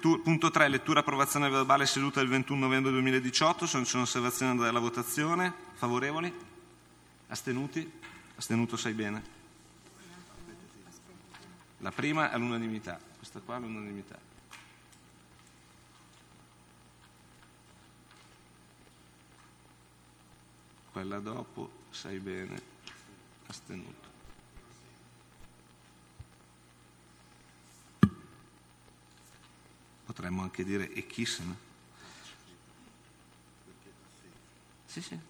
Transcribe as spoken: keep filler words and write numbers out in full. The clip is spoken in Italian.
lettura, punto tre, lettura e approvazione verbale seduta del ventuno novembre duemiladiciotto. Se non c'è osservazione dalla votazione. Favorevoli? Astenuti? Astenuto sai bene. La prima è all'unanimità, questa qua è all'unanimità. Quella dopo sai bene, astenuto. Potremmo anche dire e chi se ne? Sì, sì.